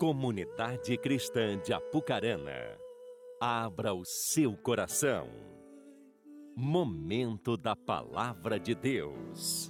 Comunidade Cristã de Apucarana, abra o seu coração. Momento da Palavra de Deus.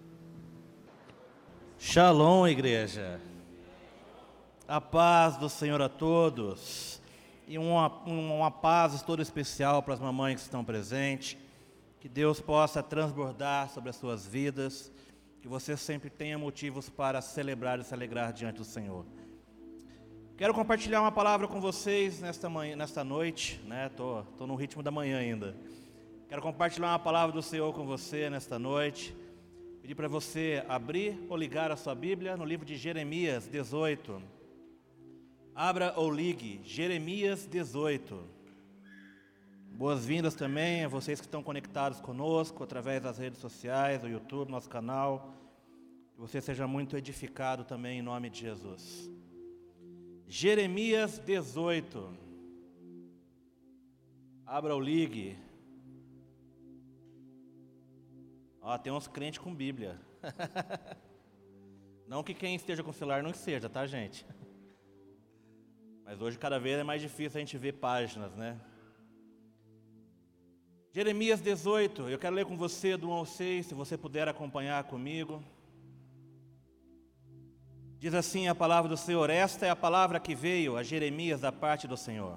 Shalom, igreja. A paz do Senhor a todos. E uma paz toda especial para as mamães que estão presentes. Que Deus possa transbordar sobre as suas vidas. Que você sempre tenha motivos para celebrar e se alegrar diante do Senhor. Quero compartilhar uma palavra com vocês nesta noite, né? Tô no ritmo da manhã ainda. Quero compartilhar uma palavra do Senhor com você nesta noite. Pedir para você abrir ou ligar a sua Bíblia no livro de Jeremias 18. Abra ou ligue, Jeremias 18. Boas-vindas também a vocês que estão conectados conosco através das redes sociais, do YouTube, nosso canal. Que você seja muito edificado também em nome de Jesus. Jeremias 18. Abra ou ligue. Tem uns crentes com Bíblia. Não que quem esteja com celular não seja, tá, gente? Mas hoje cada vez é mais difícil a gente ver páginas, né? Jeremias 18, eu quero ler com você do 1 ao 6, se você puder acompanhar comigo. Diz assim a palavra do Senhor: esta é a palavra que veio a Jeremias da parte do Senhor.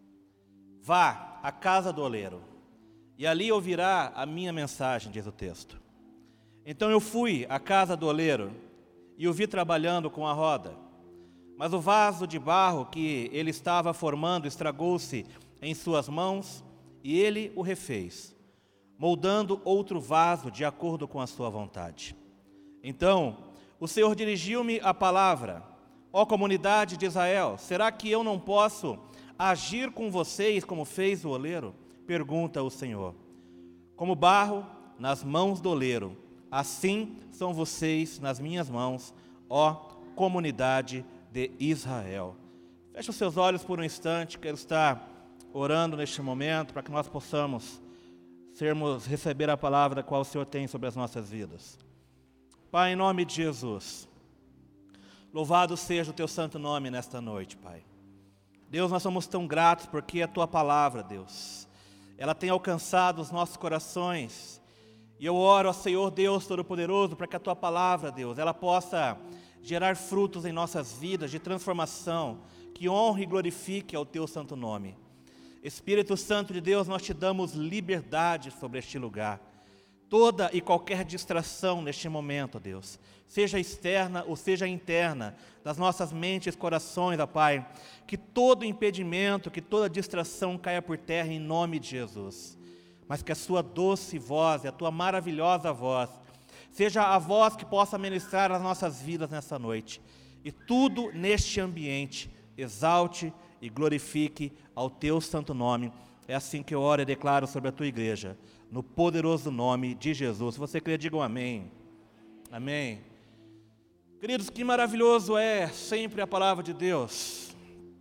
Vá à casa do oleiro, e ali ouvirá a minha mensagem, diz o texto. Então eu fui à casa do oleiro, e o vi trabalhando com a roda. Mas o vaso de barro que ele estava formando estragou-se em suas mãos, e ele o refez, moldando outro vaso de acordo com a sua vontade. Então o Senhor dirigiu-me a palavra: ó comunidade de Israel, será que eu não posso agir com vocês como fez o oleiro? Pergunta o Senhor. Como barro nas mãos do oleiro, assim são vocês nas minhas mãos, ó comunidade de Israel. Feche os seus olhos por um instante, quero estar orando neste momento para que nós possamos receber a palavra da qual o Senhor tem sobre as nossas vidas. Pai, em nome de Jesus, louvado seja o Teu santo nome nesta noite, Pai. Deus, nós somos tão gratos porque a Tua palavra, Deus, ela tem alcançado os nossos corações. E eu oro ao Senhor Deus Todo-Poderoso para que a Tua palavra, Deus, ela possa gerar frutos em nossas vidas de transformação, que honre e glorifique ao Teu santo nome. Espírito Santo de Deus, nós Te damos liberdade sobre este lugar. Toda e qualquer distração neste momento, Deus, seja externa ou seja interna, das nossas mentes e corações, ó Pai, que todo impedimento, que toda distração caia por terra em nome de Jesus. Mas que a Sua doce voz e a Tua maravilhosa voz seja a voz que possa ministrar as nossas vidas nessa noite. E tudo neste ambiente exalte e glorifique ao Teu santo nome. É assim que eu oro e declaro sobre a Tua igreja, no poderoso nome de Jesus. Se você crê, diga um amém. Amém. Queridos, que maravilhoso é sempre a palavra de Deus.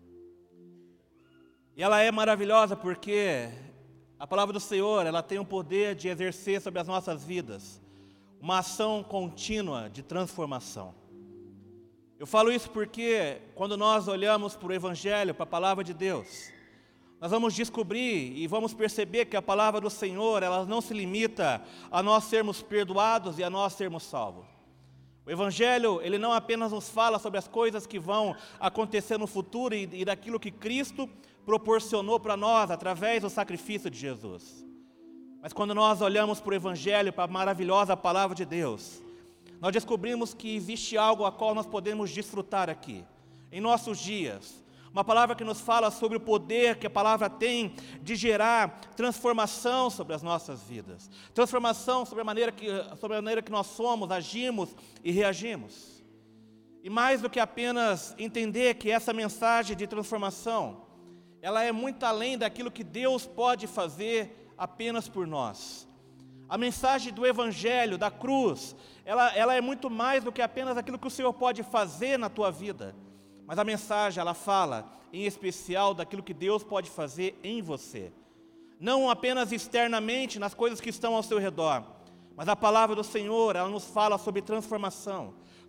E ela é maravilhosa porque a palavra do Senhor, ela tem o poder de exercer sobre as nossas vidas uma ação contínua de transformação. Eu falo isso porque quando nós olhamos para o Evangelho, para a palavra de Deus, nós vamos descobrir e vamos perceber que a palavra do Senhor, ela não se limita a nós sermos perdoados e a nós sermos salvos. O Evangelho, ele não apenas nos fala sobre as coisas que vão acontecer no futuro e daquilo que Cristo proporcionou para nós através do sacrifício de Jesus. Mas quando nós olhamos para o Evangelho, para a maravilhosa palavra de Deus, nós descobrimos que existe algo a qual nós podemos desfrutar aqui, em nossos dias. Uma palavra que nos fala sobre o poder que a palavra tem de gerar transformação sobre as nossas vidas. Transformação sobre a maneira que nós somos, agimos e reagimos. E mais do que apenas entender que essa mensagem de transformação, ela é muito além daquilo que Deus pode fazer apenas por nós. A mensagem do Evangelho, da cruz, ela é muito mais do que apenas aquilo que o Senhor pode fazer na tua vida. Mas a mensagem, ela fala, em especial, daquilo que Deus pode fazer em você. Não apenas externamente, nas coisas que estão ao seu redor, mas a palavra do Senhor, ela nos fala sobre transformação,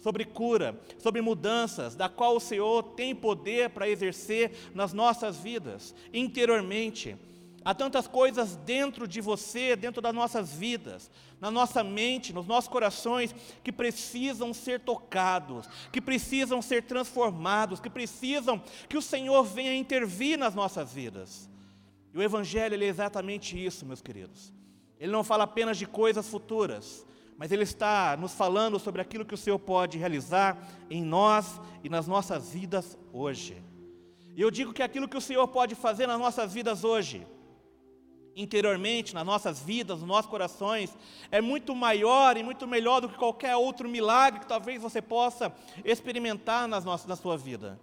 sobre cura, sobre mudanças, da qual o Senhor tem poder para exercer nas nossas vidas, interiormente. Há tantas coisas dentro de você, dentro das nossas vidas, na nossa mente, nos nossos corações, que precisam ser tocados, que precisam ser transformados, que precisam que o Senhor venha intervir nas nossas vidas. E o Evangelho, ele é exatamente isso, meus queridos. Ele não fala apenas de coisas futuras, mas ele está nos falando sobre aquilo que o Senhor pode realizar em nós e nas nossas vidas hoje. E eu digo que aquilo que o Senhor pode fazer nas nossas vidas hoje, interiormente, nas nossas vidas, nos nossos corações, é muito maior e muito melhor do que qualquer outro milagre que talvez você possa experimentar na sua vida.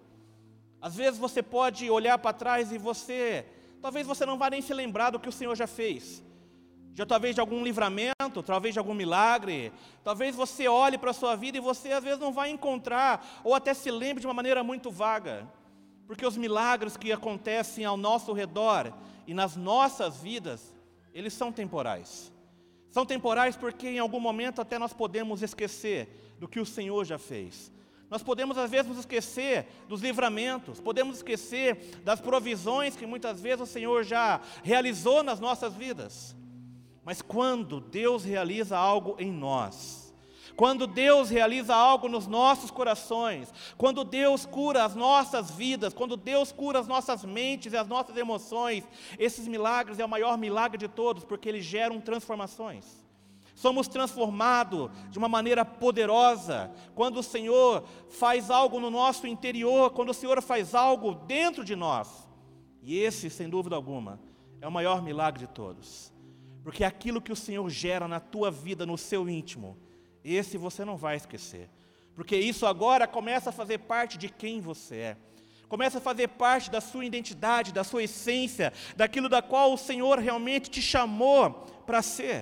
Às vezes você pode olhar para trás e talvez você não vá nem se lembrar do que o Senhor já fez. Já talvez de algum livramento, talvez de algum milagre, talvez você olhe para a sua vida e você às vezes não vai encontrar, ou até se lembre de uma maneira muito vaga, porque os milagres que acontecem ao nosso redor e nas nossas vidas, eles são temporais. São temporais porque em algum momento até nós podemos esquecer do que o Senhor já fez. Nós podemos às vezes nos esquecer dos livramentos, podemos esquecer das provisões que muitas vezes o Senhor já realizou nas nossas vidas. Mas quando Deus realiza algo em nós, quando Deus realiza algo nos nossos corações, quando Deus cura as nossas vidas, quando Deus cura as nossas mentes e as nossas emoções, esses milagres é o maior milagre de todos, porque eles geram transformações. Somos transformados de uma maneira poderosa, quando o Senhor faz algo no nosso interior, quando o Senhor faz algo dentro de nós. E esse, sem dúvida alguma, é o maior milagre de todos. Porque aquilo que o Senhor gera na tua vida, no seu íntimo, esse você não vai esquecer. Porque isso agora começa a fazer parte de quem você é. Começa a fazer parte da sua identidade, da sua essência, daquilo da qual o Senhor realmente te chamou para ser.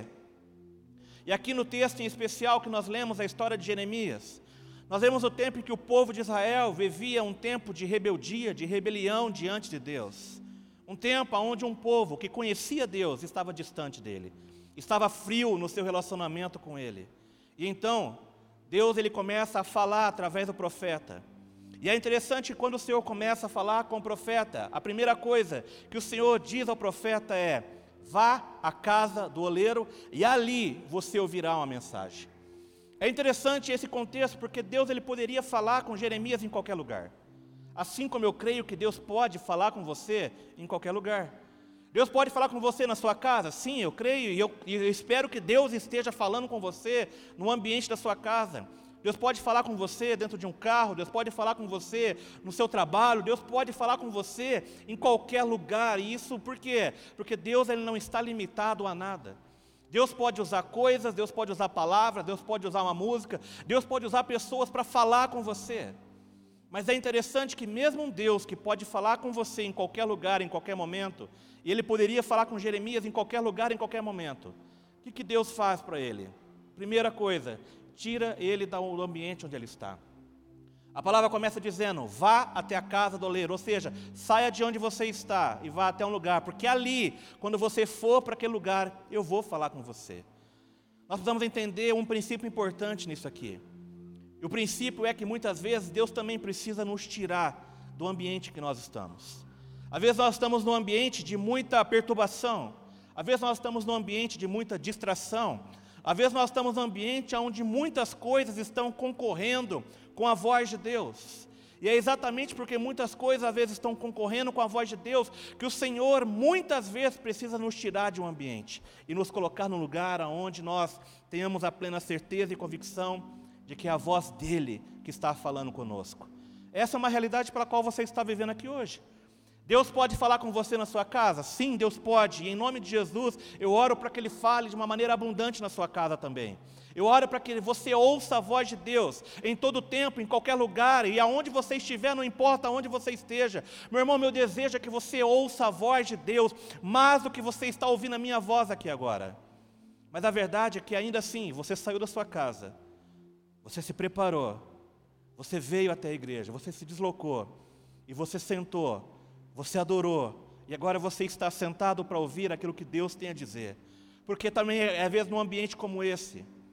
E aqui no texto em especial que nós lemos a história de Jeremias, nós vemos o tempo em que o povo de Israel vivia um tempo de rebeldia, de rebelião diante de Deus. Um tempo onde um povo que conhecia Deus estava distante dele, estava frio no seu relacionamento com ele. E então, Deus ele começa a falar através do profeta. E é interessante que quando o Senhor começa a falar com o profeta, a primeira coisa que o Senhor diz ao profeta é: vá à casa do oleiro e ali você ouvirá uma mensagem. É interessante esse contexto porque Deus ele poderia falar com Jeremias em qualquer lugar. Assim como eu creio que Deus pode falar com você em qualquer lugar. Deus pode falar com você na sua casa? Sim, eu creio e eu espero que Deus esteja falando com você no ambiente da sua casa. Deus pode falar com você dentro de um carro, Deus pode falar com você no seu trabalho, Deus pode falar com você em qualquer lugar. E isso por quê? Porque Deus ele não está limitado a nada. Deus pode usar coisas, Deus pode usar palavras, Deus pode usar uma música, Deus pode usar pessoas para falar com você. Mas é interessante que mesmo um Deus que pode falar com você em qualquer lugar, em qualquer momento, e ele poderia falar com Jeremias em qualquer lugar, em qualquer momento, o que Deus faz para ele? Primeira coisa, tira ele do ambiente onde ele está. A palavra começa dizendo: vá até a casa do oleiro, ou seja, saia de onde você está e vá até um lugar, porque ali, quando você for para aquele lugar, eu vou falar com você. Nós precisamos entender um princípio importante nisso aqui. E o princípio é que muitas vezes Deus também precisa nos tirar do ambiente que nós estamos. Às vezes nós estamos num ambiente de muita perturbação, às vezes nós estamos num ambiente de muita distração, às vezes nós estamos num ambiente onde muitas coisas estão concorrendo com a voz de Deus. E é exatamente porque muitas coisas às vezes estão concorrendo com a voz de Deus, que o Senhor muitas vezes precisa nos tirar de um ambiente e nos colocar num lugar onde nós tenhamos a plena certeza e convicção de que é a voz dele que está falando conosco. Essa é uma realidade pela qual você está vivendo aqui hoje. Deus pode falar com você na sua casa? Sim, Deus pode. E em nome de Jesus, eu oro para que Ele fale de uma maneira abundante na sua casa também. Eu oro para que você ouça a voz de Deus em todo tempo, em qualquer lugar, e aonde você estiver, não importa aonde você esteja. Meu irmão, meu desejo é que você ouça a voz de Deus, mais do que você está ouvindo a minha voz aqui agora. Mas a verdade é que ainda assim, você saiu da sua casa, você se preparou, você veio até a igreja, você se deslocou, e você sentou, você adorou, e agora você está sentado para ouvir aquilo que Deus tem a dizer. Porque também, às vezes, num ambiente como esse,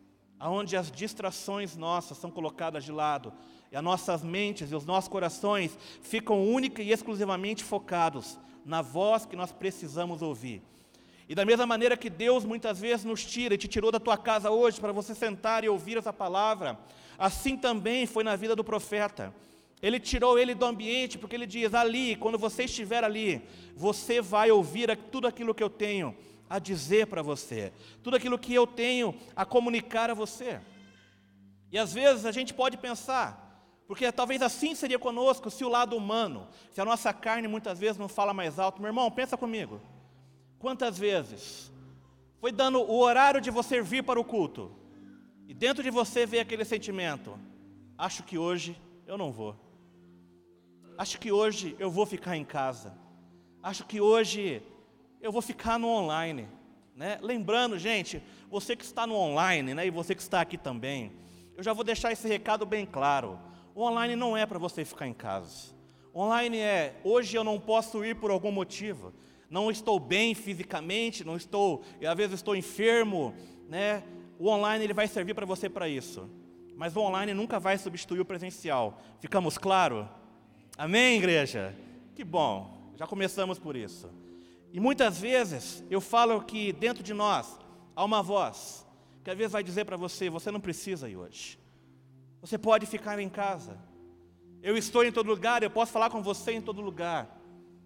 onde as distrações nossas são colocadas de lado, e as nossas mentes e os nossos corações ficam única e exclusivamente focados na voz que nós precisamos ouvir. E da mesma maneira que Deus muitas vezes nos tira e te tirou da tua casa hoje para você sentar e ouvir essa palavra, assim também foi na vida do profeta. Ele tirou ele do ambiente, porque ele diz, ali, quando você estiver ali, você vai ouvir tudo aquilo que eu tenho a dizer para você, tudo aquilo que eu tenho a comunicar a você. E às vezes a gente pode pensar, porque talvez assim seria conosco, se o lado humano, se a nossa carne muitas vezes não fala mais alto. Meu irmão, pensa comigo, quantas vezes foi dando o horário de você vir para o culto, e dentro de você veio aquele sentimento, acho que hoje eu não vou, acho que hoje eu vou ficar em casa, acho que hoje eu vou ficar no online, né? Lembrando, gente, você que está no online, né, e você que está aqui também, eu já vou deixar esse recado bem claro. O online não é para você ficar em casa. O online é, hoje eu não posso ir por algum motivo, não estou bem fisicamente, não estou, às vezes estou enfermo, né? O online ele vai servir para você para isso, mas o online nunca vai substituir o presencial. Ficamos claro? Amém, igreja? Que bom, já começamos por isso. E muitas vezes eu falo que dentro de nós há uma voz que às vezes vai dizer para você, você não precisa ir hoje. Você pode ficar em casa. Eu estou em todo lugar, eu posso falar com você em todo lugar.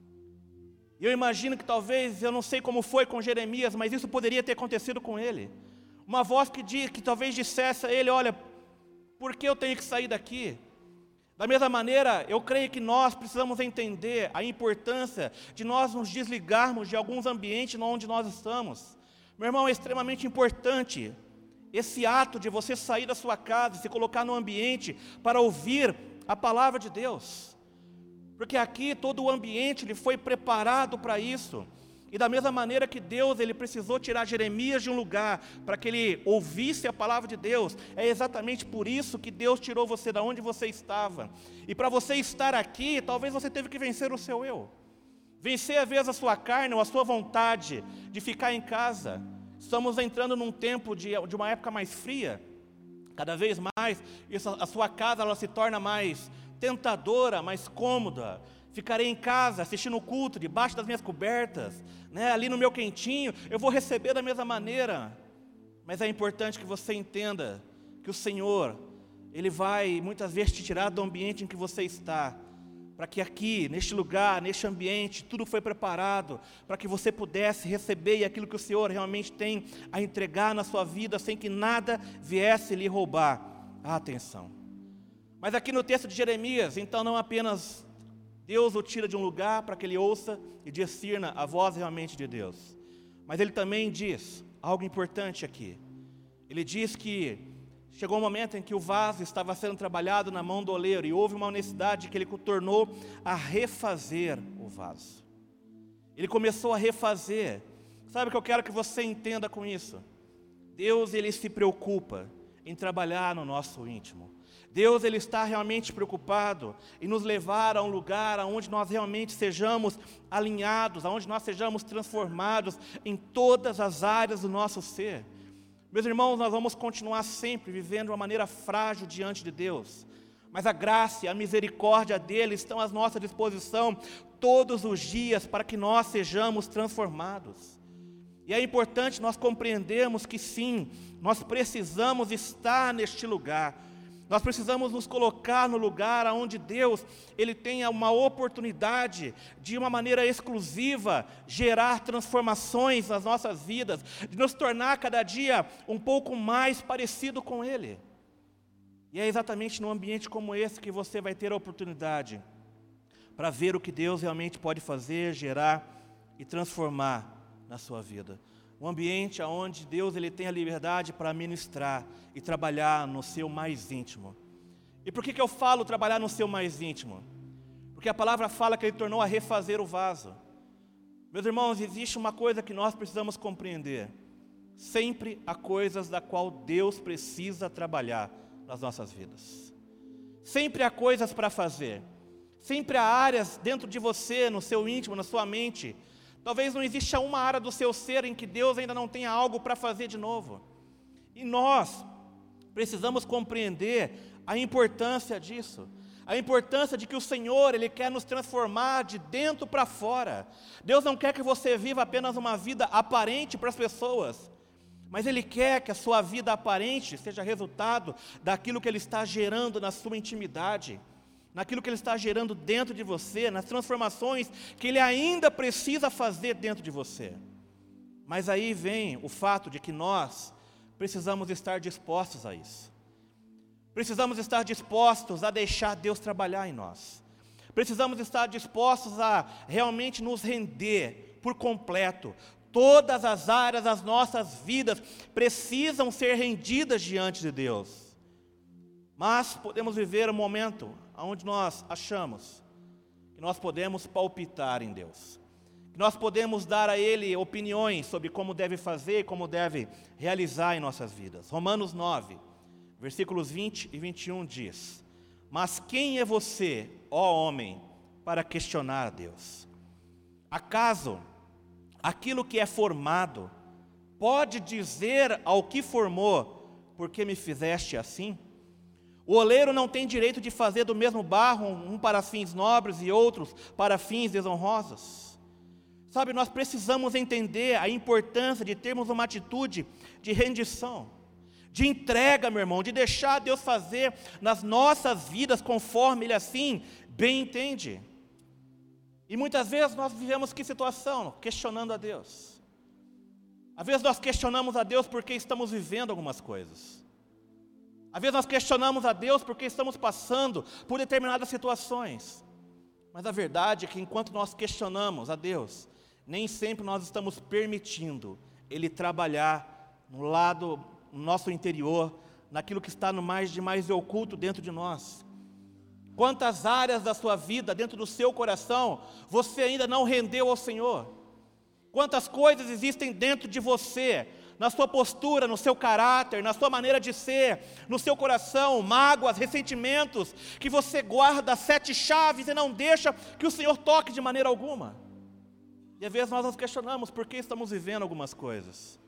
E eu imagino que talvez, eu não sei como foi com Jeremias, mas isso poderia ter acontecido com ele. Uma voz que talvez dissesse a ele, olha, por que eu tenho que sair daqui? Da mesma maneira, eu creio que nós precisamos entender a importância de nós nos desligarmos de alguns ambientes onde nós estamos. Meu irmão, é extremamente importante esse ato de você sair da sua casa, se colocar no ambiente para ouvir a palavra de Deus. Porque aqui todo o ambiente ele foi preparado para isso. E da mesma maneira que Deus ele precisou tirar Jeremias de um lugar para que ele ouvisse a palavra de Deus, é exatamente por isso que Deus tirou você da onde você estava. E para você estar aqui, talvez você teve que vencer o seu eu. Vencer às vezes a sua carne ou a sua vontade de ficar em casa. Estamos entrando num tempo de uma época mais fria. Cada vez mais, a sua casa ela se torna mais tentadora, mais cômoda. Ficarei em casa, assistindo o culto, debaixo das minhas cobertas, né, ali no meu quentinho, eu vou receber da mesma maneira. Mas é importante que você entenda que o Senhor, Ele vai muitas vezes te tirar do ambiente em que você está, para que aqui, neste lugar, neste ambiente, tudo foi preparado, para que você pudesse receber aquilo que o Senhor realmente tem a entregar na sua vida, sem que nada viesse lhe roubar a atenção. Mas aqui no texto de Jeremias, então não apenas Deus o tira de um lugar para que ele ouça e discirna a voz realmente de Deus, mas ele também diz algo importante aqui. Ele diz que chegou um momento em que o vaso estava sendo trabalhado na mão do oleiro e houve uma necessidade que ele tornou a refazer o vaso. Ele começou a refazer. Sabe o que eu quero que você entenda com isso? Deus ele se preocupa em trabalhar no nosso íntimo. Deus ele está realmente preocupado em nos levar a um lugar onde nós realmente sejamos alinhados, onde nós sejamos transformados em todas as áreas do nosso ser. Meus irmãos, nós vamos continuar sempre vivendo de uma maneira frágil diante de Deus, mas a graça e a misericórdia dele estão à nossa disposição todos os dias para que nós sejamos transformados. E é importante nós compreendermos que sim, nós precisamos estar neste lugar. Nós precisamos nos colocar no lugar onde Deus ele tenha uma oportunidade de uma maneira exclusiva gerar transformações nas nossas vidas, de nos tornar cada dia um pouco mais parecido com Ele. E é exatamente num ambiente como esse que você vai ter a oportunidade para ver o que Deus realmente pode fazer, gerar e transformar na sua vida. Um ambiente onde Deus ele tem a liberdade para ministrar e trabalhar no seu mais íntimo. E por que eu falo trabalhar no seu mais íntimo? Porque a palavra fala que ele tornou a refazer o vaso. Meus irmãos, existe uma coisa que nós precisamos compreender. Sempre há coisas da qual Deus precisa trabalhar nas nossas vidas. Sempre há coisas para fazer. Sempre há áreas dentro de você, no seu íntimo, na sua mente. Talvez não exista uma área do seu ser em que Deus ainda não tenha algo para fazer de novo. E nós, Precisamos compreender a importância disso. A importância de que o Senhor, Ele quer nos transformar de dentro para fora. Deus não quer que você viva apenas uma vida aparente para as pessoas, mas Ele quer que a sua vida aparente seja resultado daquilo que Ele está gerando na sua intimidade, naquilo que Ele está gerando dentro de você, nas transformações que Ele ainda precisa fazer dentro de você. Mas aí vem o fato de que nós precisamos estar dispostos a isso. Precisamos estar dispostos a deixar Deus trabalhar em nós. Precisamos estar dispostos a realmente nos render por completo. Todas as áreas das nossas vidas precisam ser rendidas diante de Deus. Mas podemos viver um momento onde nós achamos que nós podemos palpitar em Deus. Que nós podemos dar a Ele opiniões sobre como deve fazer, como deve realizar em nossas vidas. Romanos 9, versículos 20 e 21 diz: mas quem é você, ó homem, para questionar a Deus? Acaso aquilo que é formado pode dizer ao que formou, por que me fizeste assim? O oleiro não tem direito de fazer do mesmo barro um para fins nobres e outros para fins desonrosos. Sabe, nós precisamos entender a importância de termos uma atitude de rendição, de entrega, meu irmão, de deixar Deus fazer nas nossas vidas conforme Ele assim bem entende. E muitas vezes nós vivemos que situação? Questionando a Deus. Às vezes nós questionamos a Deus porque estamos vivendo algumas coisas. Às vezes nós questionamos a Deus porque estamos passando por determinadas situações. Mas a verdade é que enquanto nós questionamos a Deus, nem sempre nós estamos permitindo Ele trabalhar no nosso interior, naquilo que está no mais oculto dentro de nós. Quantas áreas da sua vida, dentro do seu coração, você ainda não rendeu ao Senhor? Quantas coisas existem dentro de você, na sua postura, no seu caráter, na sua maneira de ser, no seu coração, mágoas, ressentimentos, que você guarda 7 chaves e não deixa que o Senhor toque de maneira alguma. E às vezes nós nos questionamos por que estamos vivendo algumas coisas.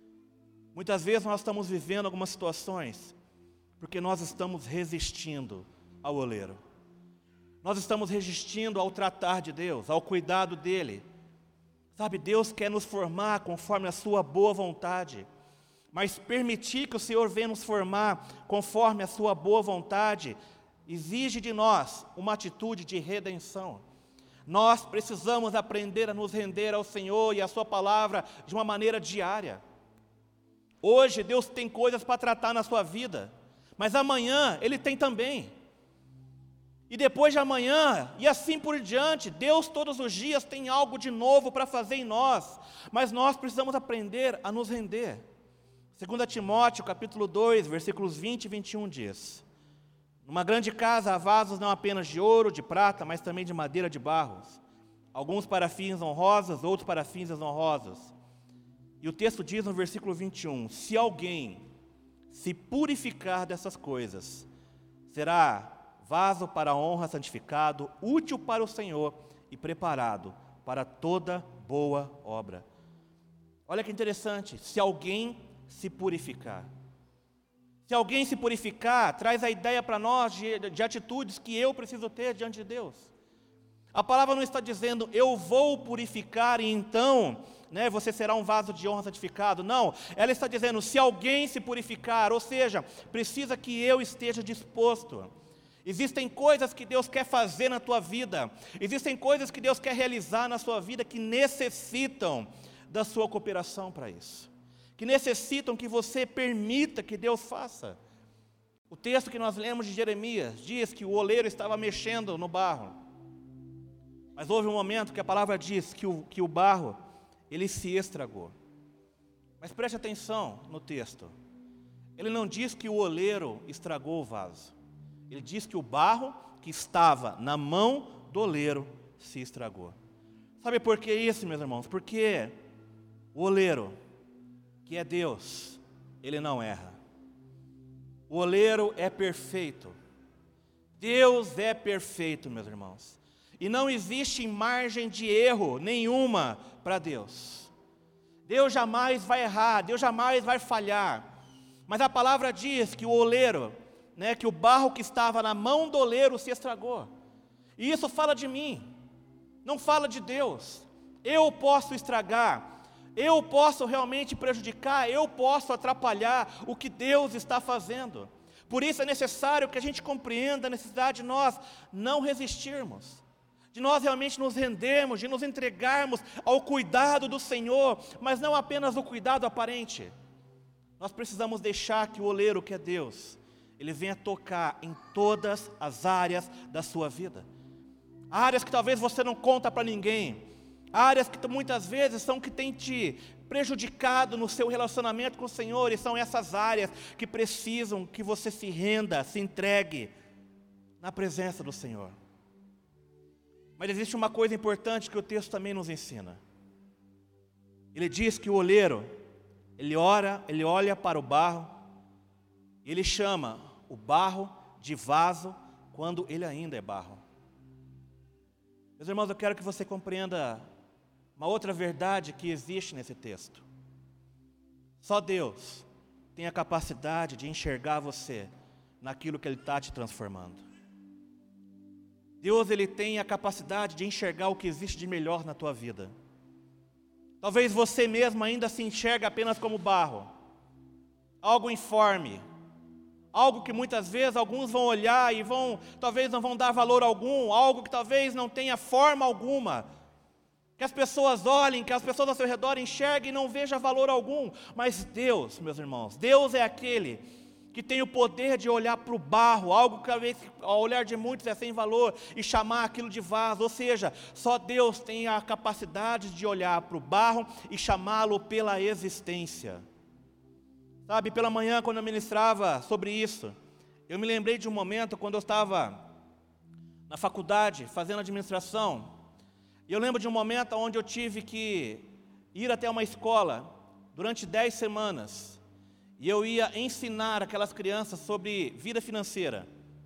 Muitas vezes nós estamos vivendo algumas situações porque nós estamos resistindo ao oleiro. Nós estamos resistindo ao tratar de Deus, ao cuidado dEle. Sabe, Deus quer nos formar conforme a sua boa vontade, mas permitir que o Senhor venha nos formar conforme a sua boa vontade exige de nós uma atitude de redenção. Nós precisamos aprender a nos render ao Senhor e à sua palavra de uma maneira diária. Hoje Deus tem coisas para tratar na sua vida, mas amanhã Ele tem também. E depois de amanhã, e assim por diante, Deus todos os dias tem algo de novo para fazer em nós, mas nós precisamos aprender a nos render. 2 Timóteo, capítulo 2, versículos 20 e 21 diz: numa grande casa há vasos não apenas de ouro, de prata, mas também de madeira de barros, alguns para fins honrosos, outros para fins desonrosos. E o texto diz no versículo 21, se alguém se purificar dessas coisas, será vaso para a honra, santificado, útil para o Senhor e preparado para toda boa obra. Olha que interessante, se alguém se purificar. Se alguém se purificar, traz a ideia para nós de atitudes que eu preciso ter diante de Deus. A palavra não está dizendo, eu vou purificar e então, você será um vaso de honra santificado. Não, ela está dizendo, se alguém se purificar, ou seja, precisa que eu esteja disposto. Existem coisas que Deus quer fazer na tua vida, existem coisas que Deus quer realizar na sua vida que necessitam da sua cooperação para isso, que necessitam que você permita que Deus faça. O texto que nós lemos de Jeremias diz que o oleiro estava mexendo no barro, mas houve um momento que a palavra diz que o barro, ele se estragou. Mas preste atenção no texto, ele não diz que o oleiro estragou o vaso. Ele diz que o barro que estava na mão do oleiro se estragou. Sabe por que isso, meus irmãos? Porque o oleiro, que é Deus, Ele não erra. O oleiro é perfeito. Deus é perfeito, meus irmãos. E não existe margem de erro nenhuma para Deus. Deus jamais vai errar, Deus jamais vai falhar. Mas a palavra diz que o oleiro, que o barro que estava na mão do oleiro se estragou. E isso fala de mim, não fala de Deus. Eu posso estragar, eu posso realmente prejudicar, eu posso atrapalhar o que Deus está fazendo. Por isso é necessário que a gente compreenda a necessidade de nós não resistirmos, de nós realmente nos rendermos, de nos entregarmos ao cuidado do Senhor, mas não apenas o cuidado aparente. Nós precisamos deixar que o oleiro, que é Deus, Ele venha tocar em todas as áreas da sua vida. Áreas que talvez você não conta para ninguém, áreas que muitas vezes são que têm te prejudicado no seu relacionamento com o Senhor, e são essas áreas que precisam que você se renda, se entregue na presença do Senhor. Mas existe uma coisa importante que o texto também nos ensina. Ele diz que o oleiro, ele olha para o barro, e ele chama o barro de vaso quando ele ainda é barro. Meus irmãos, eu quero que você compreenda uma outra verdade que existe nesse texto. Só Deus tem a capacidade de enxergar você naquilo que Ele está te transformando. Deus, Ele tem a capacidade de enxergar o que existe de melhor na tua vida. Talvez você mesmo ainda se enxergue apenas como barro, algo informe, algo que muitas vezes alguns vão olhar e talvez não vão dar valor algum, algo que talvez não tenha forma alguma, que as pessoas olhem, que as pessoas ao seu redor enxerguem e não vejam valor algum. Mas Deus, meus irmãos, Deus é aquele que tem o poder de olhar para o barro, algo que talvez ao olhar de muitos é sem valor, e chamar aquilo de vaso. Ou seja, só Deus tem a capacidade de olhar para o barro e chamá-lo pela existência. Sabe, pela manhã, quando eu ministrava sobre isso, eu me lembrei de um momento quando eu estava na faculdade fazendo administração. E eu lembro de um momento onde eu tive que ir até uma escola durante 10 semanas. E eu ia ensinar aquelas crianças sobre vida financeira.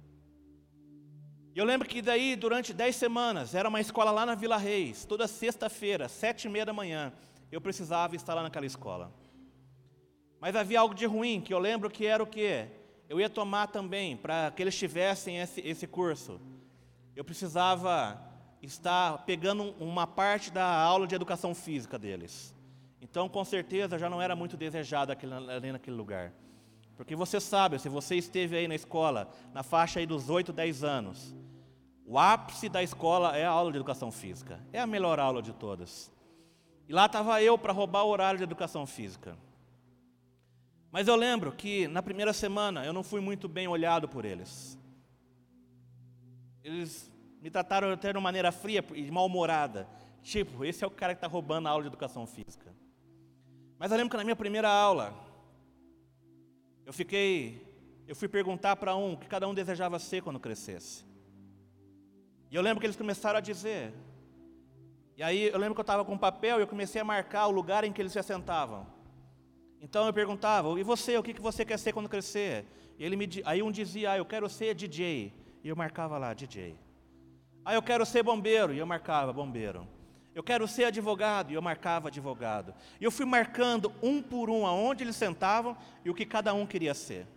E eu lembro que daí, durante 10 semanas, era uma escola lá na Vila Reis, toda sexta-feira, 7h30 da manhã, eu precisava estar lá naquela escola. Mas havia algo de ruim, que eu lembro que era o quê? Eu ia tomar também, para que eles tivessem esse curso. Eu precisava estar pegando uma parte da aula de educação física deles. Então, com certeza, já não era muito desejado ali naquele lugar. Porque você sabe, se você esteve aí na escola, na faixa aí dos 8, 10 anos, o ápice da escola é a aula de educação física. É a melhor aula de todas. E lá estava eu para roubar o horário de educação física. Mas eu lembro que na primeira semana eu não fui muito bem olhado por eles. Eles me trataram até de uma maneira fria e mal-humorada. Tipo, esse é o cara que está roubando a aula de educação física. Mas eu lembro que na minha primeira aula, eu fui perguntar para o que cada um desejava ser quando crescesse. E eu lembro que eles começaram a dizer. E aí eu lembro que eu estava com um papel e eu comecei a marcar o lugar em que eles se assentavam. Então eu perguntava, e você, o que você quer ser quando crescer? E aí um dizia, eu quero ser DJ. E eu marcava lá, DJ. Eu quero ser bombeiro. E eu marcava, bombeiro. Eu quero ser advogado. E eu marcava, advogado. E eu fui marcando um por um aonde eles sentavam e o que cada um queria ser.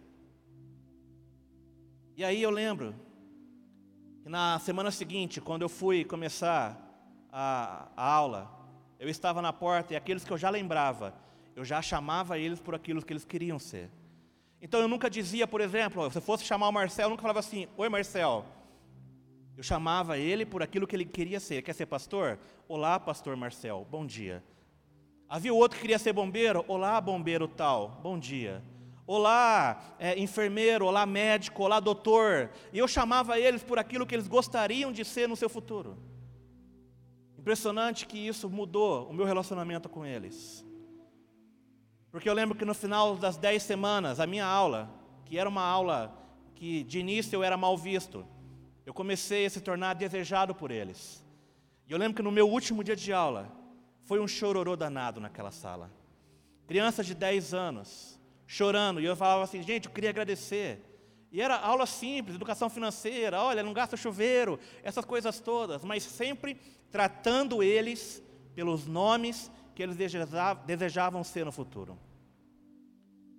E aí eu lembro que na semana seguinte, quando eu fui começar a aula, eu estava na porta e aqueles que eu já lembrava, eu já chamava eles por aquilo que eles queriam ser. Então eu nunca dizia, por exemplo, se eu fosse chamar o Marcel, eu nunca falava assim, oi Marcel. Eu chamava ele por aquilo que ele queria ser. Quer ser pastor? Olá, pastor Marcel, bom dia. Havia outro que queria ser bombeiro? Olá, bombeiro tal, bom dia. Olá, enfermeiro, olá, médico, olá, doutor. E eu chamava eles por aquilo que eles gostariam de ser no seu futuro. Impressionante que isso mudou o meu relacionamento com eles. Porque eu lembro que no final das 10 semanas, a minha aula, que era uma aula que de início eu era mal visto, eu comecei a se tornar desejado por eles. E eu lembro que no meu último dia de aula, foi um chororô danado naquela sala. Crianças de 10 anos, chorando, e eu falava assim, gente, eu queria agradecer. E era aula simples, educação financeira, olha, não gasta chuveiro, essas coisas todas, mas sempre tratando eles pelos nomes que eles desejavam ser no futuro.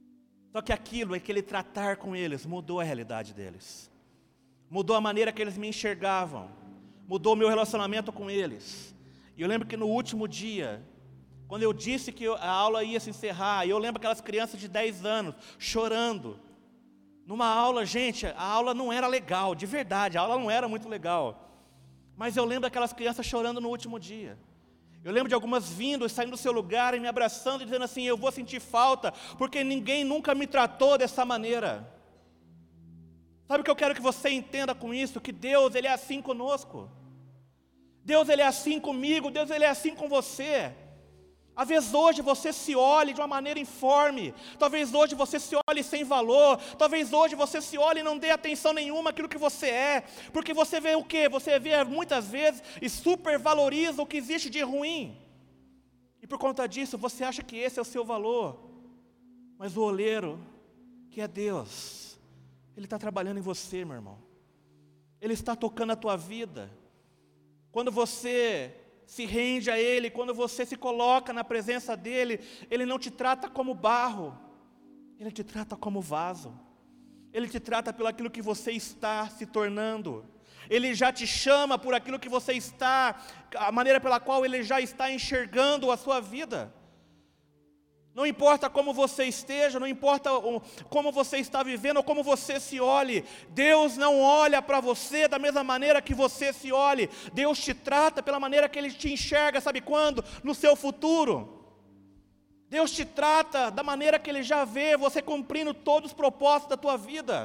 Só que aquele tratar com eles mudou a realidade deles. Mudou a maneira que eles me enxergavam. Mudou o meu relacionamento com eles. E eu lembro que no último dia, quando eu disse que a aula ia se encerrar, e eu lembro aquelas crianças de 10 anos chorando. Numa aula, gente, a aula não era legal, de verdade, a aula não era muito legal. Mas eu lembro daquelas crianças chorando no último dia. Eu lembro de algumas vindo, saindo do seu lugar e me abraçando e dizendo assim: eu vou sentir falta, porque ninguém nunca me tratou dessa maneira. Sabe o que eu quero que você entenda com isso? Que Deus, Ele é assim conosco. Deus, Ele é assim comigo, Deus, Ele é assim com você. Às vezes hoje você se olhe de uma maneira informe, talvez hoje você se olhe sem valor, talvez hoje você se olhe e não dê atenção nenhuma àquilo que você é, porque você vê o quê? Você vê muitas vezes e supervaloriza o que existe de ruim, e por conta disso você acha que esse é o seu valor, mas o oleiro, que é Deus, Ele está trabalhando em você, meu irmão, Ele está tocando a tua vida. Quando você se rende a Ele, quando você se coloca na presença dEle, Ele não te trata como barro, Ele te trata como vaso, Ele te trata pelo aquilo que você está se tornando, Ele já te chama por aquilo que você está, a maneira pela qual Ele já está enxergando a sua vida. Não importa como você esteja, não importa como você está vivendo ou como você se olhe, Deus não olha para você da mesma maneira que você se olhe. Deus te trata pela maneira que Ele te enxerga, sabe quando? No seu futuro. Deus te trata da maneira que Ele já vê você cumprindo todos os propósitos da tua vida.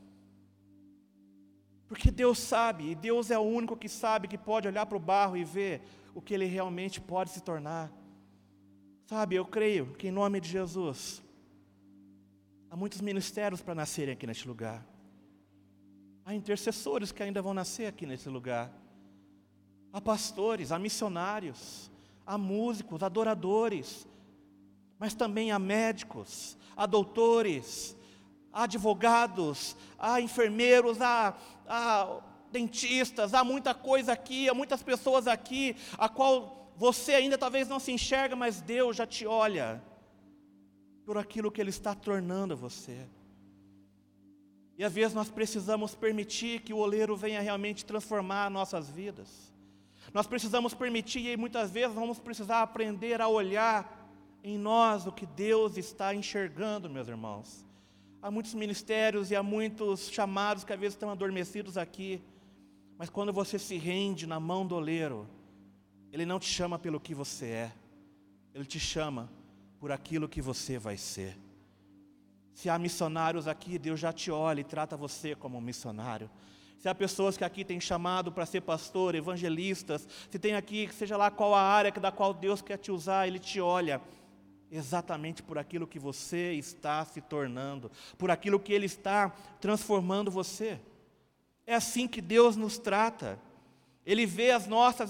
Porque Deus sabe, e Deus é o único que sabe, que pode olhar para o barro e ver o que ele realmente pode se tornar. Sabe, eu creio que em nome de Jesus, há muitos ministérios para nascerem aqui neste lugar. Há intercessores que ainda vão nascer aqui nesse lugar. Há pastores, há missionários, há músicos, adoradores, mas também há médicos, há doutores, há advogados, há enfermeiros, há dentistas, há muita coisa aqui, há muitas pessoas aqui, a qual você ainda talvez não se enxerga, mas Deus já te olha por aquilo que Ele está tornando você. E às vezes nós precisamos permitir que o oleiro venha realmente transformar nossas vidas. Nós precisamos permitir, e muitas vezes vamos precisar aprender a olhar em nós o que Deus está enxergando, meus irmãos. Há muitos ministérios e há muitos chamados que às vezes estão adormecidos aqui, mas quando você se rende na mão do oleiro, Ele não te chama pelo que você é, Ele te chama por aquilo que você vai ser. Se há missionários aqui, Deus já te olha e trata você como um missionário. Se há pessoas que aqui têm chamado para ser pastor, evangelistas, se tem aqui, seja lá qual a área da qual Deus quer te usar, Ele te olha exatamente por aquilo que você está se tornando, por aquilo que Ele está transformando você. É assim que Deus nos trata. Ele vê as nossas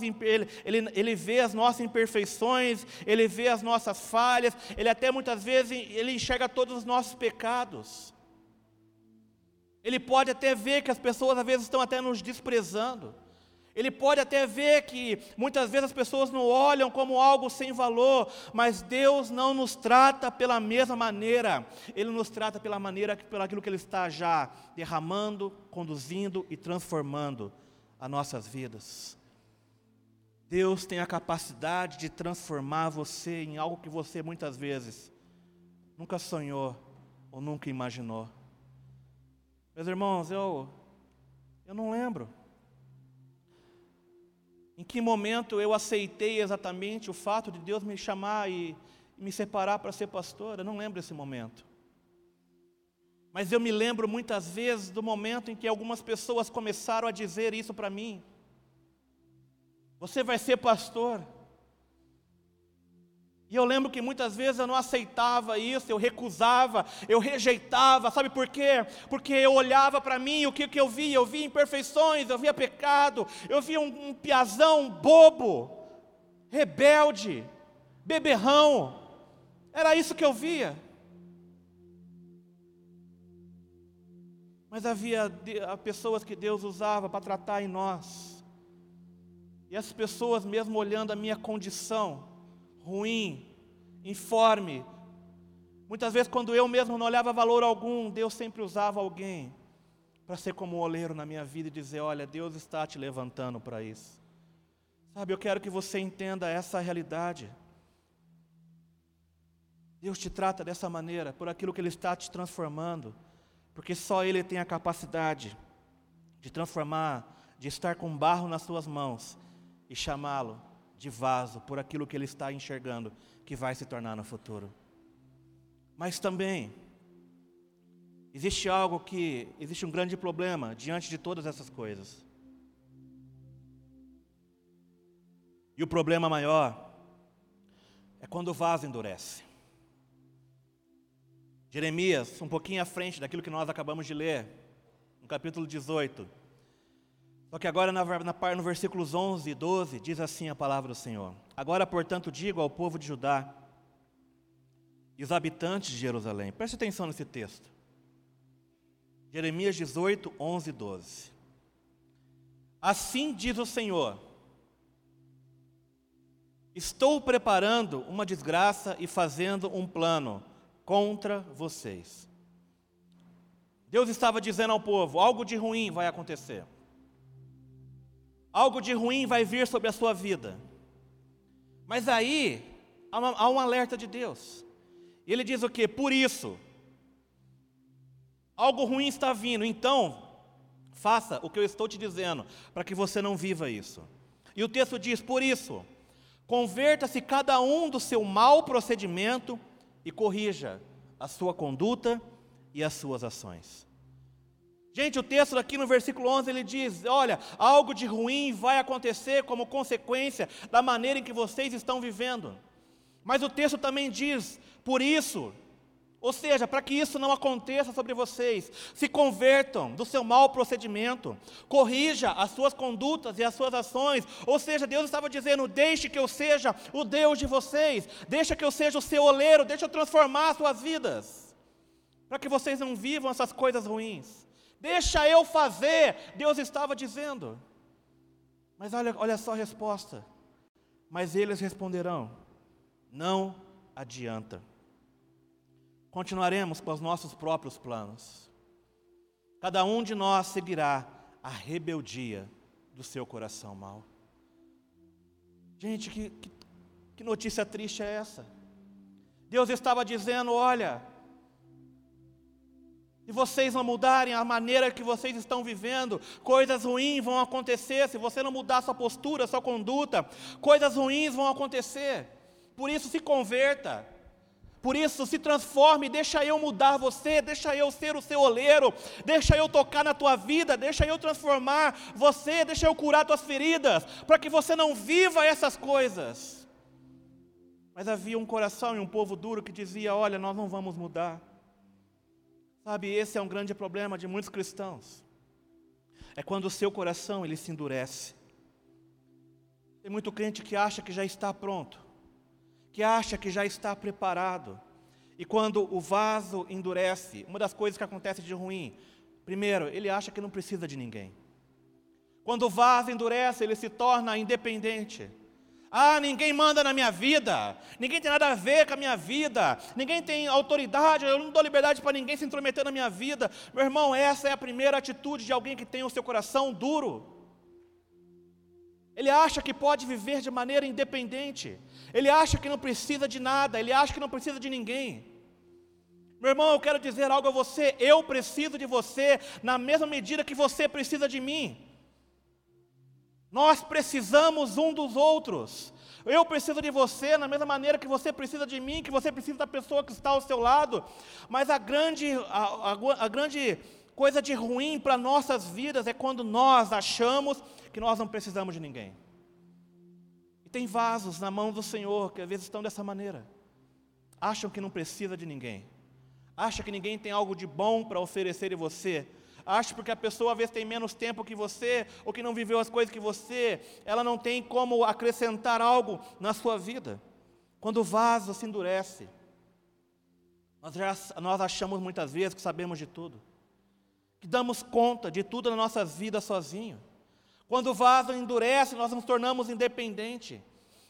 imperfeições, Ele vê as nossas falhas, Ele até muitas vezes Ele enxerga todos os nossos pecados. Ele pode até ver que as pessoas às vezes estão até nos desprezando. Ele pode até ver que muitas vezes as pessoas não olham como algo sem valor, mas Deus não nos trata pela mesma maneira. Ele nos trata pela maneira, pelo aquilo que Ele está já derramando, conduzindo e transformando as nossas vidas. Deus tem a capacidade de transformar você em algo que você muitas vezes nunca sonhou ou nunca imaginou. Meus irmãos, eu não lembro em que momento eu aceitei exatamente o fato de Deus me chamar e me separar para ser pastor. Eu não lembro esse momento. Mas eu me lembro muitas vezes do momento em que algumas pessoas começaram a dizer isso para mim. Você vai ser pastor. E eu lembro que muitas vezes eu não aceitava isso, eu recusava, eu rejeitava. Sabe por quê? Porque eu olhava para mim, o que eu via? Eu via imperfeições, eu via pecado, eu via um piazão bobo, rebelde, beberrão. Era isso que eu via. Mas havia pessoas que Deus usava para tratar em nós. E essas pessoas, mesmo olhando a minha condição ruim, informe, Muitas vezes, quando eu mesmo não olhava valor algum, Deus sempre usava alguém para ser como um oleiro na minha vida e dizer: olha, Deus está te levantando para isso. Sabe, eu quero que você entenda essa realidade. Deus te trata dessa maneira, por aquilo que Ele está te transformando, porque só Ele tem a capacidade de transformar, de estar com barro nas suas mãos e chamá-lo de vaso por aquilo que Ele está enxergando que vai se tornar no futuro. Mas também existe um grande problema diante de todas essas coisas. E o problema maior é quando o vaso endurece. Jeremias, um pouquinho à frente daquilo que nós acabamos de ler, no capítulo 18. Só que agora no versículos 11 e 12, diz assim a palavra do Senhor: agora, portanto, digo ao povo de Judá e os habitantes de Jerusalém. Preste atenção nesse texto. Jeremias 18, 11 e 12. Assim diz o Senhor: estou preparando uma desgraça e fazendo um plano contra vocês. Deus estava dizendo ao povo: algo de ruim vai acontecer. Algo de ruim vai vir sobre a sua vida. Mas aí, há um alerta de Deus. E Ele diz o quê? Por isso, algo ruim está vindo, então, faça o que eu estou te dizendo, para que você não viva isso. E o texto diz: por isso, converta-se cada um do seu mau procedimento e corrija a sua conduta e as suas ações. Gente, o texto aqui no versículo 11, ele diz: olha, algo de ruim vai acontecer como consequência da maneira em que vocês estão vivendo. Mas o texto também diz: por isso, ou seja, para que isso não aconteça sobre vocês, se convertam do seu mau procedimento, corrija as suas condutas e as suas ações. Ou seja, Deus estava dizendo: deixe que eu seja o Deus de vocês, deixa que eu seja o seu oleiro, deixa eu transformar as suas vidas, para que vocês não vivam essas coisas ruins. Deixa eu fazer, Deus estava dizendo. Mas olha só a resposta. Mas eles responderão: não adianta. Continuaremos com os nossos próprios planos. Cada um de nós seguirá a rebeldia do seu coração mau. Gente, que notícia triste é essa? Deus estava dizendo: olha, se vocês não mudarem a maneira que vocês estão vivendo, coisas ruins vão acontecer. Se você não mudar sua postura, sua conduta, coisas ruins vão acontecer. Por isso, se converta. Por isso, se transforme, deixa eu mudar você, deixa eu ser o seu oleiro, deixa eu tocar na tua vida, deixa eu transformar você, deixa eu curar tuas feridas, para que você não viva essas coisas. Mas havia um coração e um povo duro que dizia: olha, nós não vamos mudar. Sabe, esse é um grande problema de muitos cristãos. É quando o seu coração ele se endurece. Tem muito crente que acha que já está pronto, que acha que já está preparado. E quando o vaso endurece, uma das coisas que acontece de ruim, primeiro, ele acha que não precisa de ninguém. Quando o vaso endurece, ele se torna independente. Ah, ninguém manda na minha vida, ninguém tem nada a ver com a minha vida, ninguém tem autoridade, eu não dou liberdade para ninguém se intrometer na minha vida. Meu irmão, essa é a primeira atitude de alguém que tem o seu coração duro. Ele acha que pode viver de maneira independente, ele acha que não precisa de nada, ele acha que não precisa de ninguém. Meu irmão, eu quero dizer algo a você: eu preciso de você na mesma medida que você precisa de mim. Nós precisamos um dos outros. Eu preciso de você na mesma maneira que você precisa de mim, que você precisa da pessoa que está ao seu lado. Mas a grande coisa de ruim para nossas vidas é quando nós achamos que nós não precisamos de ninguém. E tem vasos na mão do Senhor que às vezes estão dessa maneira. Acham que não precisa de ninguém. Acham que ninguém tem algo de bom para oferecer em você. Acho porque a pessoa às vezes tem menos tempo que você, ou que não viveu as coisas que você, ela não tem como acrescentar algo na sua vida. Quando o vaso se endurece, nós achamos muitas vezes que sabemos de tudo, que damos conta de tudo nas nossas vidas sozinhos. Quando o vaso endurece, nós nos tornamos independentes.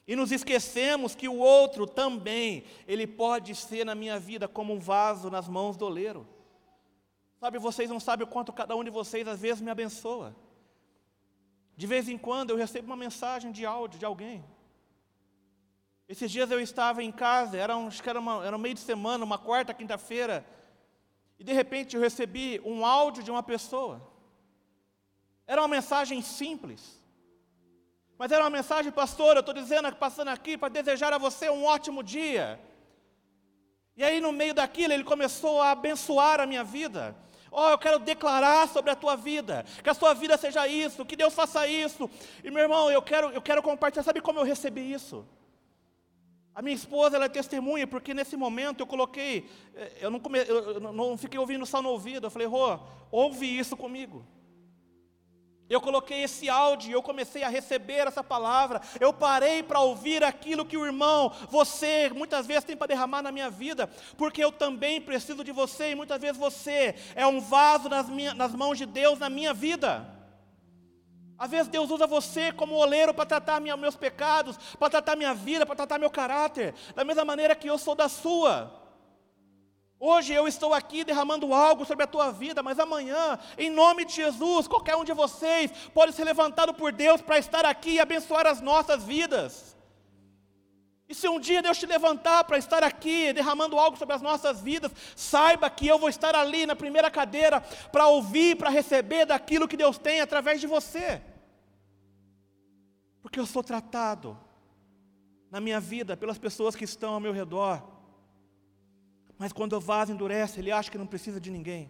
E nos esquecemos que o outro também, ele pode ser na minha vida como um vaso nas mãos do oleiro. Sabe, vocês não sabem o quanto cada um de vocês às vezes me abençoa. De vez em quando eu recebo uma mensagem de áudio de alguém. Esses dias eu estava em casa, acho que era um meio de semana, uma quarta, quinta-feira, e de repente eu recebi um áudio de uma pessoa. Era uma mensagem simples. Mas era uma mensagem: pastor, eu estou passando aqui para desejar a você um ótimo dia. E aí no meio daquilo ele começou a abençoar a minha vida. Eu quero declarar sobre a tua vida, que a sua vida seja isso, que Deus faça isso. E meu irmão, eu quero compartilhar. Sabe como eu recebi isso? A minha esposa, ela é testemunha, porque nesse momento eu coloquei, eu não fiquei ouvindo só no ouvido. Eu falei: Rô, ouve isso comigo. Eu coloquei esse áudio e eu comecei a receber essa palavra. Eu parei para ouvir aquilo que o irmão, você, muitas vezes tem para derramar na minha vida, porque eu também preciso de você, e muitas vezes você é um vaso nas mãos de Deus na minha vida. Às vezes Deus usa você como oleiro para tratar meus pecados, para tratar minha vida, para tratar meu caráter, da mesma maneira que eu sou da sua. Hoje eu estou aqui derramando algo sobre a tua vida, mas amanhã, em nome de Jesus, qualquer um de vocês pode ser levantado por Deus para estar aqui e abençoar as nossas vidas. E se um dia Deus te levantar para estar aqui derramando algo sobre as nossas vidas, saiba que eu vou estar ali na primeira cadeira para ouvir, para receber daquilo que Deus tem através de você. Porque eu sou tratado na minha vida pelas pessoas que estão ao meu redor. Mas quando o vaso endurece, ele acha que não precisa de ninguém.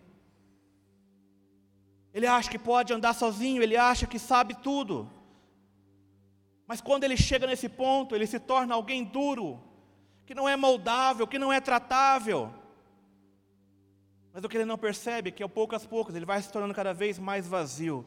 Ele acha que pode andar sozinho, ele acha que sabe tudo. Mas quando ele chega nesse ponto, ele se torna alguém duro, que não é moldável, que não é tratável. Mas o que ele não percebe é que, pouco a pouco, ele vai se tornando cada vez mais vazio.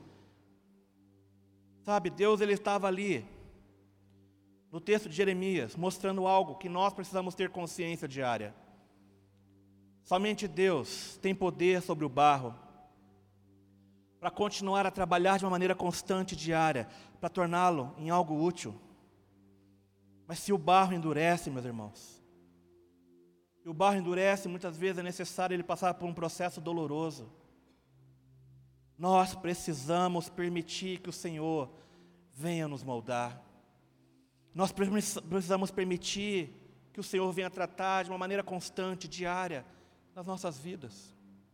Sabe, Deus, ele estava ali, no texto de Jeremias, mostrando algo que nós precisamos ter consciência diária. Somente Deus tem poder sobre o barro para continuar a trabalhar de uma maneira constante, diária, para torná-lo em algo útil. Mas se o barro endurece, meus irmãos, se o barro endurece, muitas vezes é necessário ele passar por um processo doloroso. Nós precisamos permitir que o Senhor venha nos moldar. Nós precisamos permitir que o Senhor venha tratar de uma maneira constante, diária, nas nossas vidas.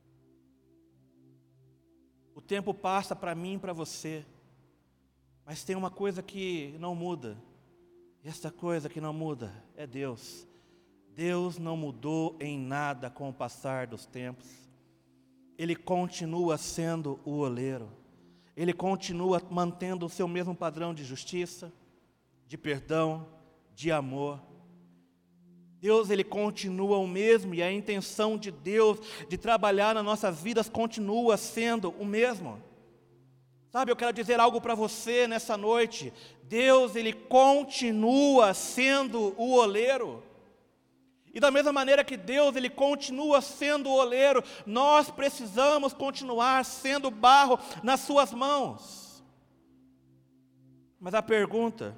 O tempo passa para mim e para você, mas tem uma coisa que não muda, e essa coisa que não muda é Deus. Deus não mudou em nada com o passar dos tempos. Ele continua sendo o oleiro. Ele continua mantendo o seu mesmo padrão de justiça, de perdão, de amor. Deus, ele continua o mesmo, e a intenção de Deus de trabalhar nas nossas vidas continua sendo o mesmo. Sabe, eu quero dizer algo para você nessa noite. Deus, ele continua sendo o oleiro. E da mesma maneira que Deus, ele continua sendo o oleiro, nós precisamos continuar sendo barro nas suas mãos. Mas a pergunta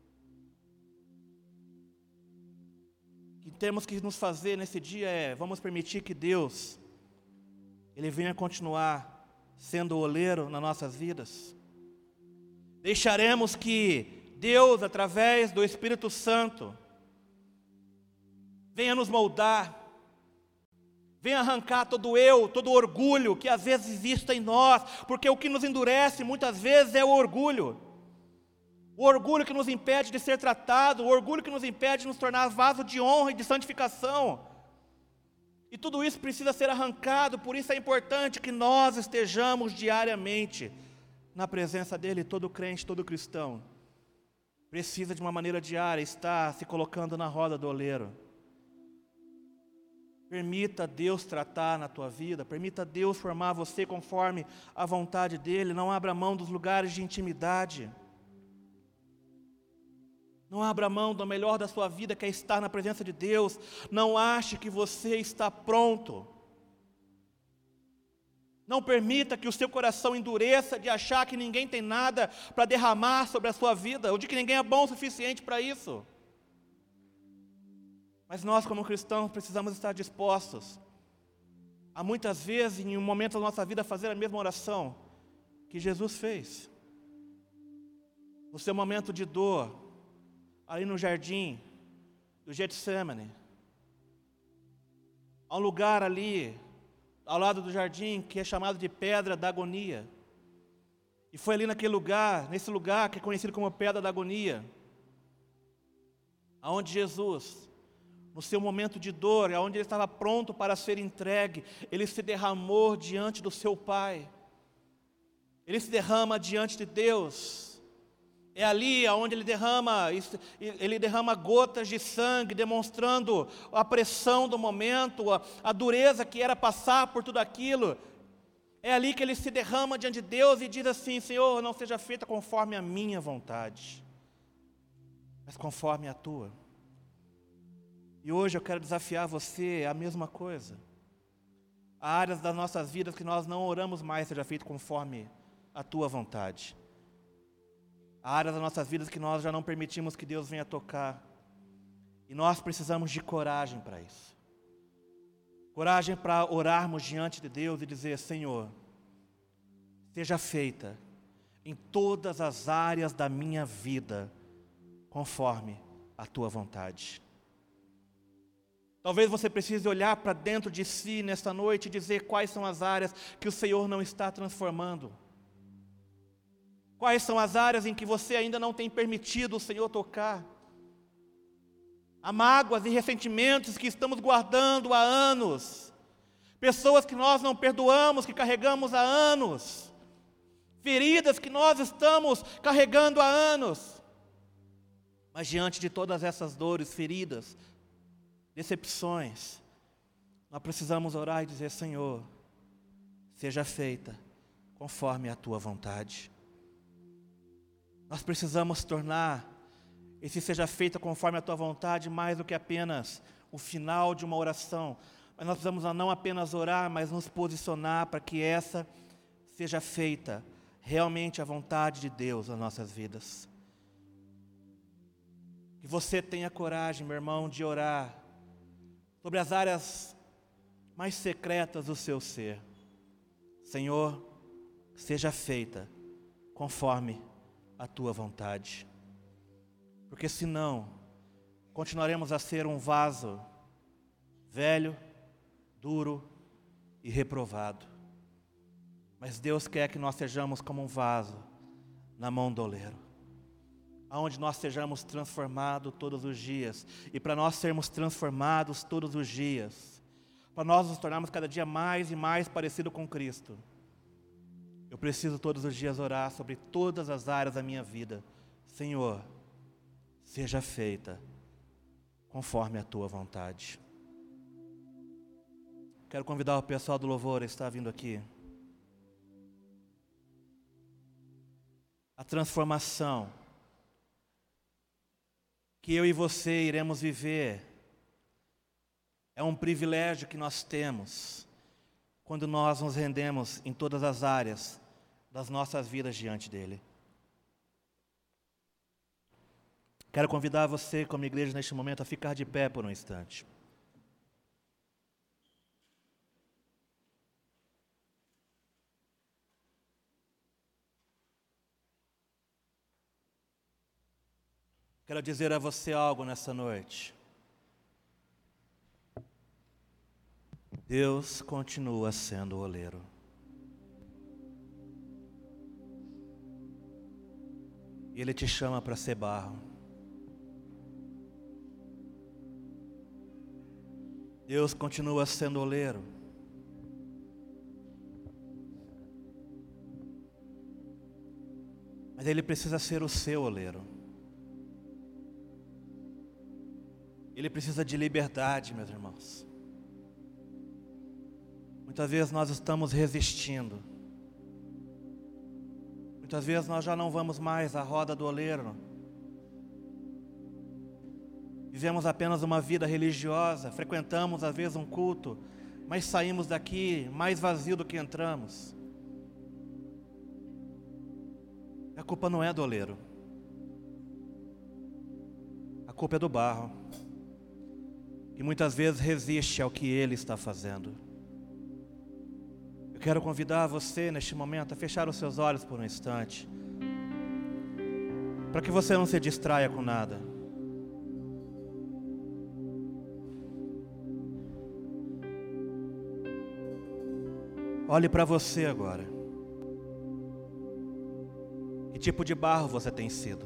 que temos que nos fazer nesse dia é: vamos permitir que Deus, ele venha continuar sendo o oleiro nas nossas vidas? Deixaremos que Deus, através do Espírito Santo, venha nos moldar, venha arrancar todo todo orgulho que às vezes existe em nós, porque o que nos endurece muitas vezes é o orgulho que nos impede de ser tratado, o orgulho que nos impede de nos tornar vaso de honra e de santificação. E tudo isso precisa ser arrancado, por isso é importante que nós estejamos diariamente na presença dEle. Todo crente, todo cristão precisa de uma maneira diária estar se colocando na roda do oleiro. Permita Deus tratar na tua vida, permita Deus formar você conforme a vontade dEle. Não abra mão dos lugares de intimidade. Não abra mão do melhor da sua vida, que é estar na presença de Deus. Não ache que você está pronto. Não permita que o seu coração endureça de achar que ninguém tem nada para derramar sobre a sua vida, ou de que ninguém é bom o suficiente para isso. Mas nós, como cristãos, precisamos estar dispostos a muitas vezes, em um momento da nossa vida, fazer a mesma oração que Jesus fez. No seu momento de dor, ali no jardim do Getsemane, há um lugar ali, ao lado do jardim, que é chamado de Pedra da Agonia. E foi ali naquele lugar, nesse lugar que é conhecido como Pedra da Agonia, aonde Jesus, no seu momento de dor, aonde ele estava pronto para ser entregue, ele se derramou diante do seu Pai. Ele se derrama diante de Deus. É ali onde ele derrama gotas de sangue, demonstrando a pressão do momento, a dureza que era passar por tudo aquilo. É ali que ele se derrama diante de Deus e diz assim: Senhor, não seja feita conforme a minha vontade, mas conforme a tua. E hoje eu quero desafiar você a mesma coisa. Há áreas das nossas vidas que nós não oramos mais, seja feito conforme a tua vontade. Há áreas das nossas vidas que nós já não permitimos que Deus venha tocar. E nós precisamos de coragem para isso. Coragem para orarmos diante de Deus e dizer: Senhor, seja feita em todas as áreas da minha vida, conforme a tua vontade. Talvez você precise olhar para dentro de si nesta noite e dizer quais são as áreas que o Senhor não está transformando. Quais são as áreas em que você ainda não tem permitido o Senhor tocar? Há mágoas e ressentimentos que estamos guardando há anos. Pessoas que nós não perdoamos, que carregamos há anos. Feridas que nós estamos carregando há anos. Mas diante de todas essas dores, feridas, decepções, nós precisamos orar e dizer: Senhor, seja feita conforme a tua vontade. Nós precisamos tornar esse seja feita conforme a tua vontade mais do que apenas o final de uma oração. Mas nós precisamos não apenas orar, mas nos posicionar para que essa seja feita realmente a vontade de Deus nas nossas vidas. Que você tenha coragem, meu irmão, de orar sobre as áreas mais secretas do seu ser. Senhor, seja feita conforme a tua vontade. Porque senão, continuaremos a ser um vaso velho, duro e reprovado. Mas Deus quer que nós sejamos como um vaso na mão do oleiro, aonde nós sejamos transformados todos os dias. E para nós sermos transformados todos os dias, para nós nos tornarmos cada dia mais e mais parecido com Cristo, eu preciso todos os dias orar sobre todas as áreas da minha vida. Senhor, seja feita conforme a tua vontade. Quero convidar o pessoal do louvor a estar vindo aqui. A transformação que eu e você iremos viver é um privilégio que nós temos quando nós nos rendemos em todas as áreas das nossas vidas diante dele. Quero convidar você, como igreja, neste momento, a ficar de pé por um instante. Quero dizer a você algo nessa noite. Deus continua sendo o oleiro. E Ele te chama para ser barro. Deus continua sendo oleiro. Mas Ele precisa ser o seu oleiro. Ele precisa de liberdade, meus irmãos. Muitas vezes nós estamos resistindo. Muitas vezes nós já não vamos mais à roda do oleiro. Vivemos apenas uma vida religiosa, frequentamos às vezes um culto, mas saímos daqui mais vazio do que entramos. A culpa não é do oleiro. A culpa é do barro, que muitas vezes resiste ao que ele está fazendo. Eu quero convidar você neste momento a fechar os seus olhos por um instante, para que você não se distraia com nada. Olhe para você agora. Que tipo de barro você tem sido?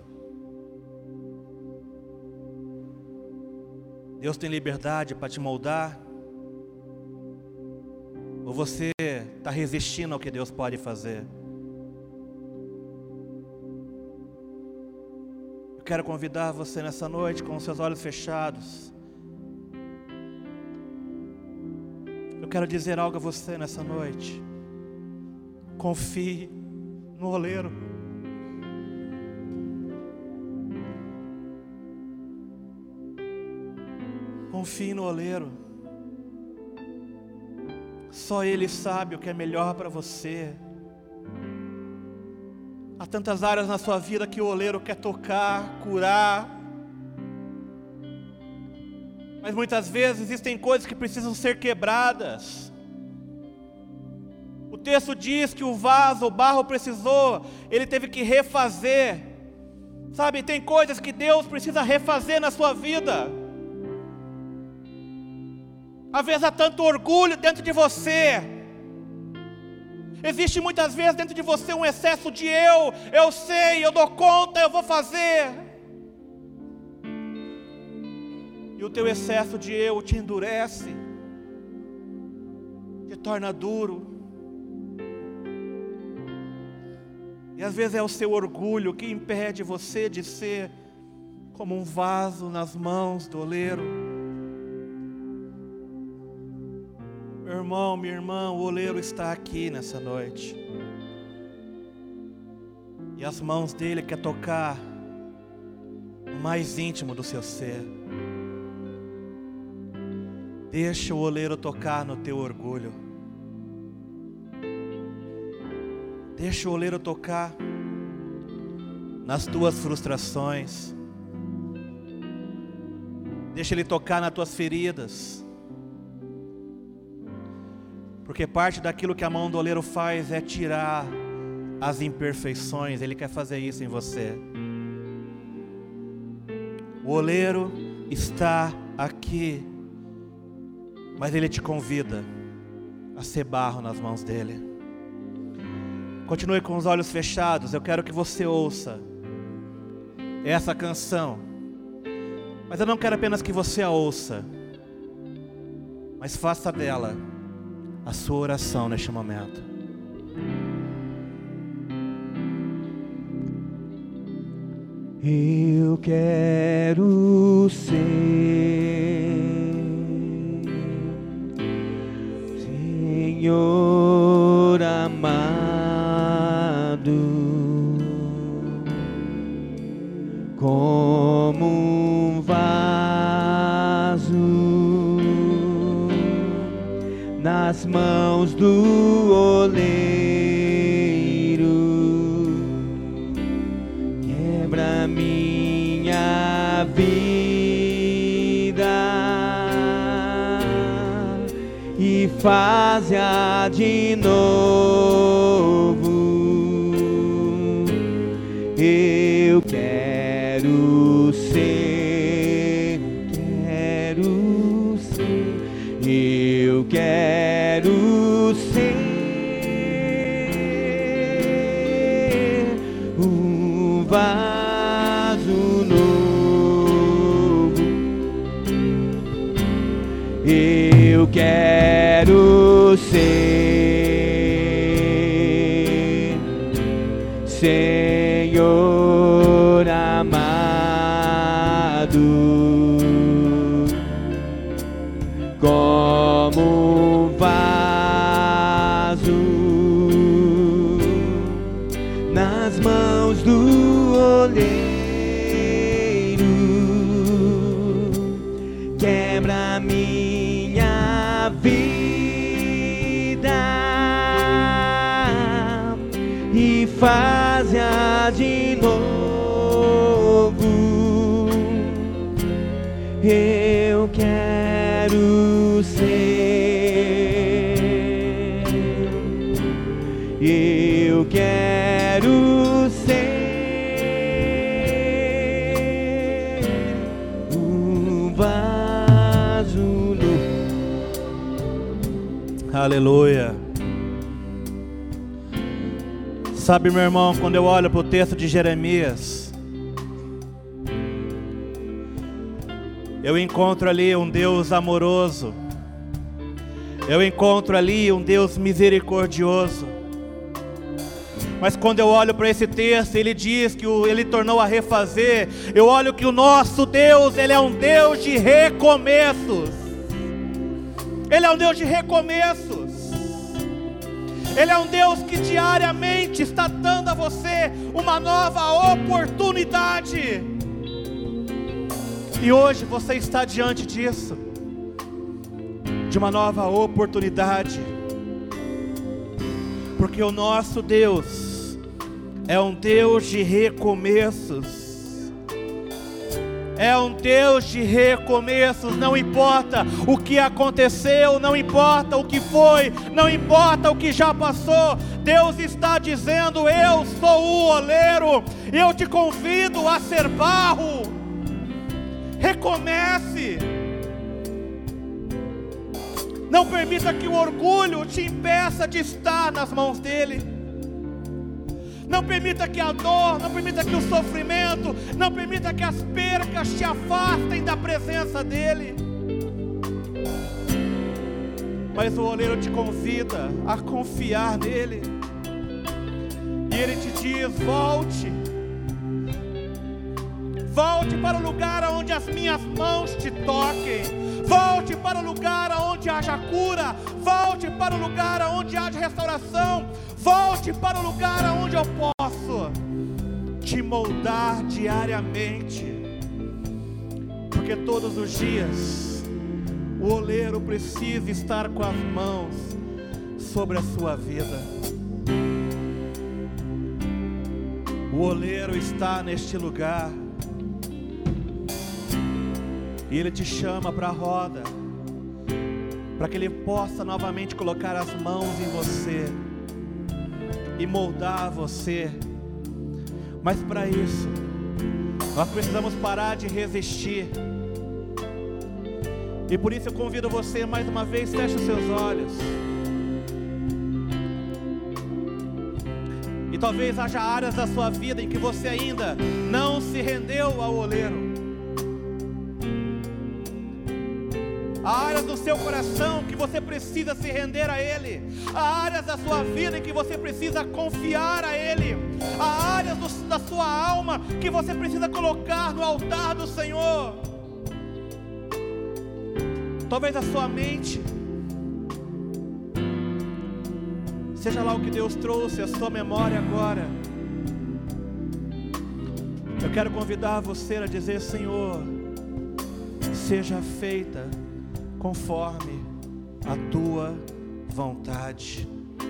Deus tem liberdade para te moldar? Ou você está resistindo ao que Deus pode fazer? Eu quero convidar você nessa noite com os seus olhos fechados. Eu quero dizer algo a você nessa noite. Confie no oleiro. Confie no oleiro. Só Ele sabe o que é melhor para você. Há tantas áreas na sua vida que o oleiro quer tocar, curar. Mas muitas vezes existem coisas que precisam ser quebradas. O texto diz que o vaso, o barro precisou, ele teve que refazer. Sabe, tem coisas que Deus precisa refazer na sua vida. Às vezes há tanto orgulho dentro de você. Existe muitas vezes dentro de você um excesso de eu sei, eu dou conta, eu vou fazer. E o teu excesso de eu te endurece, te torna duro. E às vezes é o seu orgulho que impede você de ser como um vaso nas mãos do oleiro. Meu irmão, minha irmã, o oleiro está aqui nessa noite. E as mãos dele quer tocar no mais íntimo do seu ser. Deixa o oleiro tocar no teu orgulho. Deixa o oleiro tocar nas tuas frustrações. Deixa ele tocar nas tuas feridas. Porque parte daquilo que a mão do oleiro faz é tirar as imperfeições. Ele quer fazer isso em você. O oleiro está aqui, mas ele te convida a ser barro nas mãos dele. Continue com os olhos fechados. Eu quero que você ouça essa canção. Mas eu não quero apenas que você a ouça, mas faça dela a sua oração neste momento. Eu quero ser Senhor amado, como um vaso nas mãos do oleiro. Quebra minha vida e faz-a de novo. Eu quero ser, eu quero ser um vaso novo. Eu quero ser Senhor amado, como um vaso nas mãos do oleiro. Quebra minha vida e faz-a de novo. Eu quero ser, eu quero ser um vaso novo. Eu quero ser Senhor amado, como um vaso nas mãos do oleiro. Quebra minha vida e faz-a de novo. Eu quero ser Senhor amado, como um vaso nas mãos do oleiro. Quebra minha vida faz-a de novo. Eu quero ser, eu quero ser um vaso novo. Aleluia. Sabe, meu irmão, quando eu olho para o texto de Jeremias, eu encontro ali um Deus amoroso, eu encontro ali um Deus misericordioso. Mas quando eu olho para esse texto, ele diz que ele tornou a refazer. Eu olho que o nosso Deus, ele é um Deus de recomeços. Ele é um Deus de recomeços. Ele é um Deus que diariamente está dando a você uma nova oportunidade. E hoje você está diante disso, de uma nova oportunidade. Porque o nosso Deus é um Deus de recomeços. É um Deus de recomeços. Não importa o que aconteceu, não importa o que foi, não importa o que já passou. Deus está dizendo: eu sou o oleiro, eu te convido a ser barro. Recomece. Não permita que o orgulho te impeça de estar nas mãos dele. Não permita que a dor, não permita que o sofrimento, não permita que as percas te afastem da presença dele. Mas o oleiro te convida a confiar nele. E ele te diz: volte. Volte para o lugar onde as minhas mãos te toquem. Volte para o lugar onde haja cura. Volte para o lugar onde haja restauração. Volte para o lugar onde eu posso te moldar diariamente. Porque todos os dias o oleiro precisa estar com as mãos sobre a sua vida. O oleiro está neste lugar. E ele te chama para a roda, para que ele possa novamente colocar as mãos em você e moldar você. Mas para isso, nós precisamos parar de resistir. E por isso eu convido você mais uma vez, feche os seus olhos. E talvez haja áreas da sua vida em que você ainda não se rendeu ao oleiro. Há áreas do seu coração que você precisa se render a Ele. Há áreas da sua vida em que você precisa confiar a Ele. Há áreas da sua alma que você precisa colocar no altar do Senhor. Talvez a sua mente, seja lá o que Deus trouxe à sua memória agora. Eu quero convidar você a dizer: Senhor, seja feita conforme a tua vontade.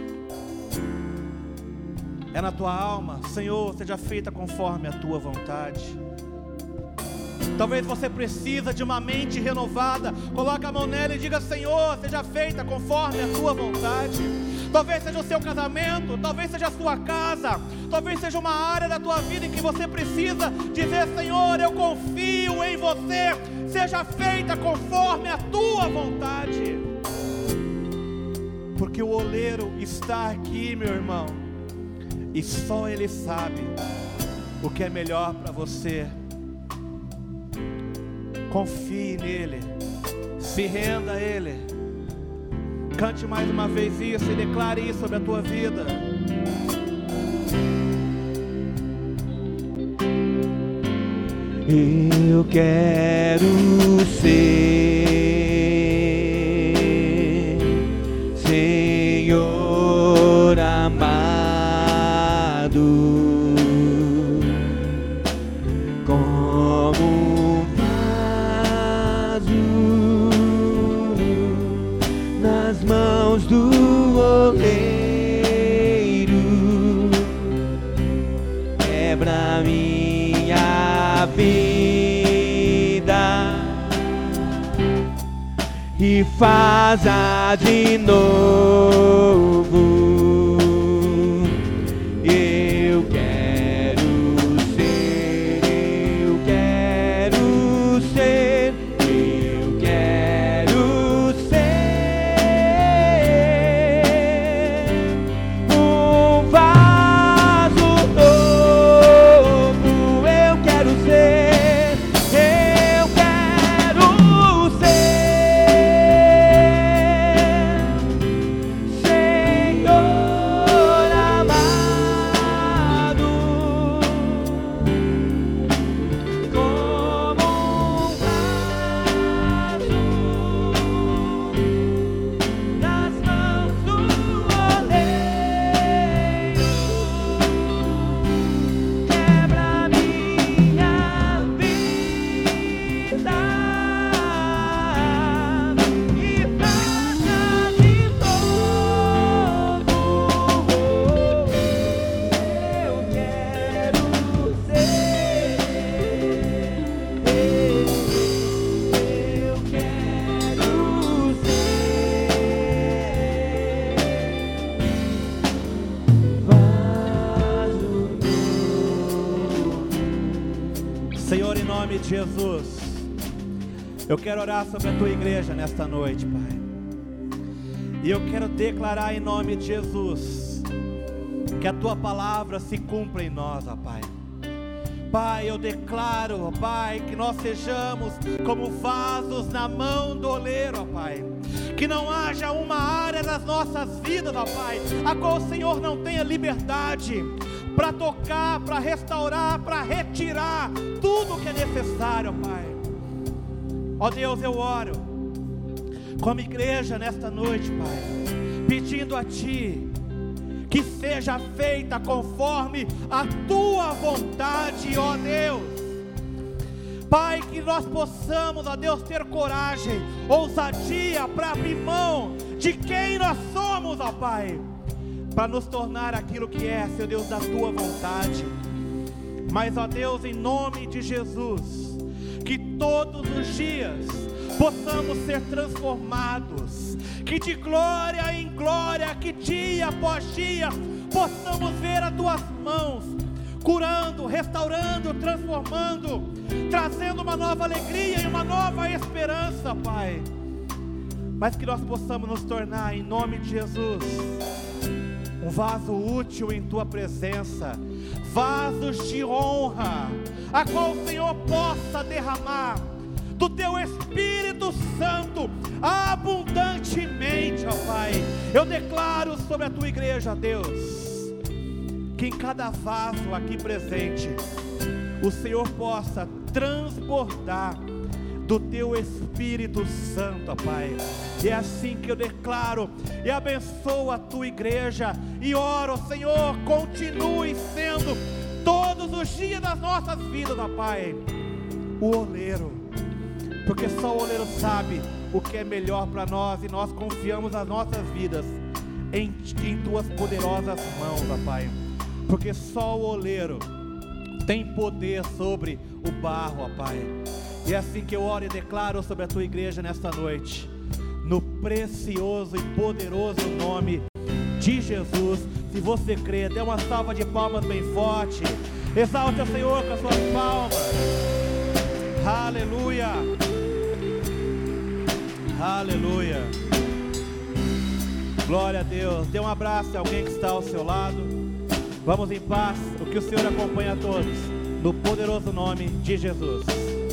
É na tua alma: Senhor, seja feita conforme a tua vontade. Talvez você precisa de uma mente renovada. Coloca a mão nela e diga: Senhor, seja feita conforme a tua vontade. Talvez seja o seu casamento, talvez seja a sua casa, talvez seja uma área da tua vida em que você precisa dizer: Senhor, eu confio em você. Seja feita conforme a tua vontade. Porque o oleiro está aqui, meu irmão, e só Ele sabe o que é melhor para você. Confie nele, se renda a Ele. Cante mais uma vez isso e declare isso sobre a tua vida. Eu quero ser, Senhor amado, como um vaso nas mãos do oleiro. minha vida e faz-a de novo. Eu quero ser, eu quero ser, eu quero ser um vaso novo. Eu quero ser, eu quero ser, Senhor amado, como um vaso nas mãos do oleiro. Quebra minha vida e faça de novo. Eu quero ser, eu quero ser. Senhor, em nome de Jesus, eu quero orar sobre a tua igreja nesta noite, Pai. E eu quero declarar em nome de Jesus que a tua palavra se cumpra em nós, ó Pai. Pai, eu declaro, ó Pai, que nós sejamos como vasos na mão do oleiro, ó Pai. Que não haja uma área das nossas vidas, ó Pai, a qual o Senhor não tenha liberdade para tocar, para restaurar, para retirar tudo que é necessário, ó Pai. Ó Deus, eu oro como igreja nesta noite, Pai, pedindo a Ti que seja feita conforme a Tua vontade, ó Deus. Pai, que nós possamos, ó Deus, ter coragem, ousadia para abrir mão de quem nós somos, ó Pai, para nos tornar aquilo que é, Senhor Deus, da Tua vontade. Mas, ó Deus, em nome de Jesus, que todos os dias possamos ser transformados, que de glória em glória, que dia após dia, possamos ver as Tuas mãos, curando, restaurando, transformando, trazendo uma nova alegria e uma nova esperança, Pai. Mas que nós possamos nos tornar, em nome de Jesus, um vaso útil em Tua presença, vasos de honra, a qual o Senhor possa derramar do Teu Espírito Santo abundantemente, ó Pai. Eu declaro sobre a Tua igreja, Deus, que em cada vaso aqui presente, o Senhor possa transbordar do Teu Espírito Santo, ó Pai. E é assim que eu declaro e abençoo a Tua igreja e oro, Senhor, continue sendo todos os dias das nossas vidas, ó Pai, o oleiro, porque só o oleiro sabe o que é melhor para nós, e nós confiamos as nossas vidas em Tuas poderosas mãos, ó Pai, porque só o oleiro tem poder sobre o barro, ó Pai. E é assim que eu oro e declaro sobre a Tua igreja nesta noite, no precioso e poderoso nome de Jesus. Se você crê, dê uma salva de palmas bem forte, exalte o Senhor com as suas palmas. Aleluia, aleluia, glória a Deus. Dê um abraço a alguém que está ao seu lado. Vamos em paz, o que o Senhor acompanha a todos, no poderoso nome de Jesus.